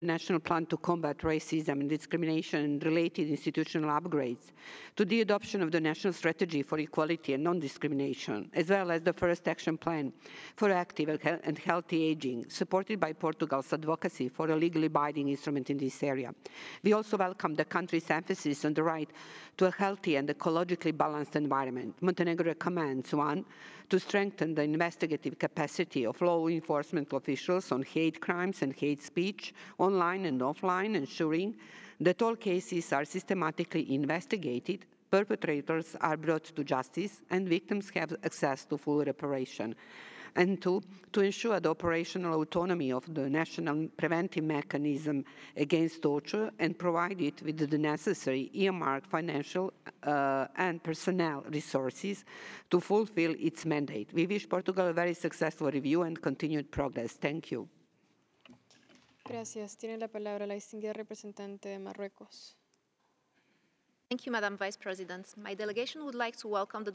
national plan to combat racism and discrimination and related institutional upgrades, to the adoption of the national strategy for equality and non-discrimination, as well as the first action plan for active and healthy aging, supported by Portugal's advocacy for a legally binding instrument in this area. We also welcome the country's emphasis on the right to a healthy and ecologically balanced environment. Montenegro recommends, one, to strengthen the investigative capacity of law enforcement officials on hate crimes and hate speech, online and offline, ensuring that all cases are systematically investigated, perpetrators are brought to justice, and victims have access to full reparation. And two, to ensure the operational autonomy of the national preventive mechanism against torture and provide it with the necessary earmarked financial and personnel resources to fulfill its mandate. We wish Portugal a very successful review and continued progress. Thank you. Gracias. Tiene la palabra la distinguida representante de Marruecos. Thank you, Madam Vice President. My delegation would like to welcome the